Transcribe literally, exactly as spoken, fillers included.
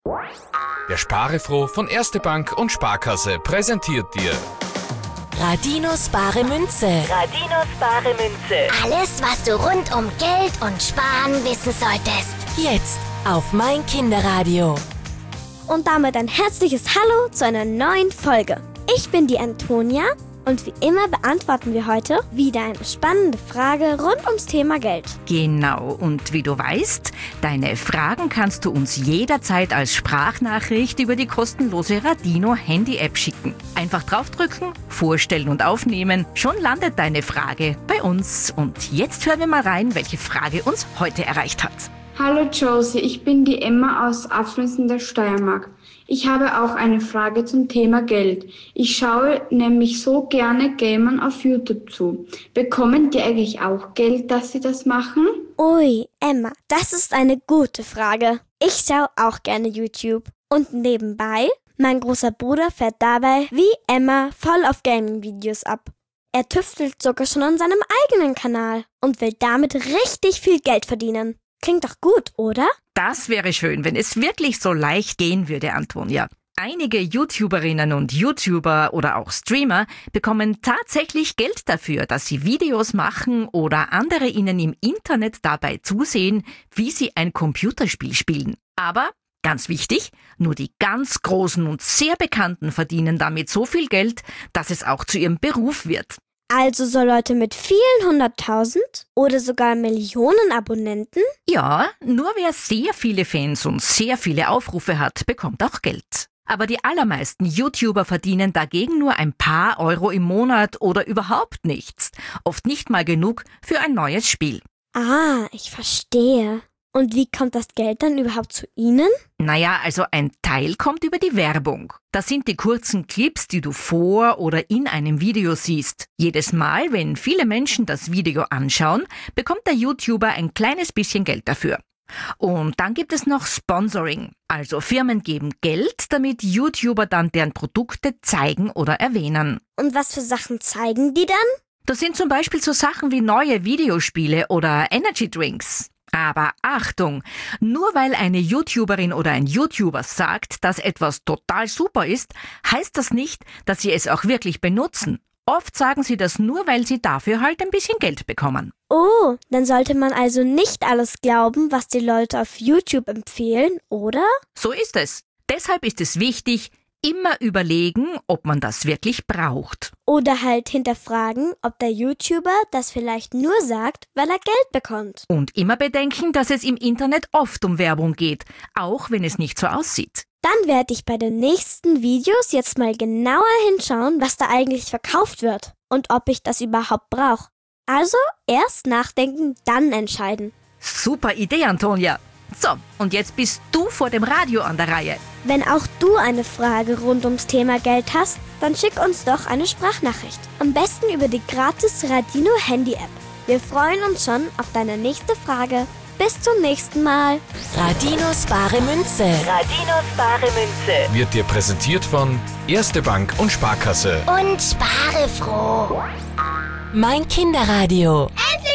Der Sparefroh von Erste Bank und Sparkasse präsentiert dir Radinos bare Münze. Radinos bare Münze. Alles, was du rund um Geld und Sparen wissen solltest. Jetzt auf mein Kinderradio. Und damit ein herzliches Hallo zu einer neuen Folge. Ich bin die Antonia und wie immer beantworten wir heute wieder eine spannende Frage rund ums Thema Geld. Genau, und wie du weißt, deine Fragen kannst du uns jederzeit als Sprachnachricht über die kostenlose Radino-Handy-App schicken. Einfach draufdrücken, vorstellen und aufnehmen, schon landet deine Frage bei uns. Und jetzt hören wir mal rein, welche Frage uns heute erreicht hat. Hallo Josie, ich bin die Emma aus Afflens in der Steiermark. Ich habe auch eine Frage zum Thema Geld. Ich schaue nämlich so gerne Gamern auf YouTube zu. Bekommen die eigentlich auch Geld, dass sie das machen? Ui, Emma, das ist eine gute Frage. Ich schaue auch gerne YouTube. Und nebenbei, mein großer Bruder fährt dabei wie Emma voll auf Gaming-Videos ab. Er tüftelt sogar schon an seinem eigenen Kanal und will damit richtig viel Geld verdienen. Klingt doch gut, oder? Das wäre schön, wenn es wirklich so leicht gehen würde, Antonia. Einige YouTuberinnen und YouTuber oder auch Streamer bekommen tatsächlich Geld dafür, dass sie Videos machen oder andere ihnen im Internet dabei zusehen, wie sie ein Computerspiel spielen. Aber, ganz wichtig, nur die ganz Großen und sehr Bekannten verdienen damit so viel Geld, dass es auch zu ihrem Beruf wird. Also so Leute mit vielen hunderttausend oder sogar Millionen Abonnenten? Ja, nur wer sehr viele Fans und sehr viele Aufrufe hat, bekommt auch Geld. Aber die allermeisten YouTuber verdienen dagegen nur ein paar Euro im Monat oder überhaupt nichts. Oft nicht mal genug für ein neues Spiel. Ah, ich verstehe. Und wie kommt das Geld dann überhaupt zu Ihnen? Naja, also ein Teil kommt über die Werbung. Das sind die kurzen Clips, die du vor oder in einem Video siehst. Jedes Mal, wenn viele Menschen das Video anschauen, bekommt der YouTuber ein kleines bisschen Geld dafür. Und dann gibt es noch Sponsoring. Also Firmen geben Geld, damit YouTuber dann deren Produkte zeigen oder erwähnen. Und was für Sachen zeigen die dann? Das sind zum Beispiel so Sachen wie neue Videospiele oder Energy Drinks. Aber Achtung, nur weil eine YouTuberin oder ein YouTuber sagt, dass etwas total super ist, heißt das nicht, dass sie es auch wirklich benutzen. Oft sagen sie das nur, weil sie dafür halt ein bisschen Geld bekommen. Oh, dann sollte man also nicht alles glauben, was die Leute auf YouTube empfehlen, oder? So ist es. Deshalb ist es wichtig, immer überlegen, ob man das wirklich braucht. Oder halt hinterfragen, ob der YouTuber das vielleicht nur sagt, weil er Geld bekommt. Und immer bedenken, dass es im Internet oft um Werbung geht, auch wenn es nicht so aussieht. Dann werde ich bei den nächsten Videos jetzt mal genauer hinschauen, was da eigentlich verkauft wird und ob ich das überhaupt brauche. Also erst nachdenken, dann entscheiden. Super Idee, Antonia. So, und jetzt bist du vor dem Radio an der Reihe. Wenn auch du eine Frage rund ums Thema Geld hast, dann schick uns doch eine Sprachnachricht. Am besten über die gratis Radino Handy App. Wir freuen uns schon auf deine nächste Frage. Bis zum nächsten Mal. Radinos bare Münze. Radinos bare Münze. wird dir präsentiert von Erste Bank und Sparkasse. Und spare froh. Mein Kinderradio. Endlich!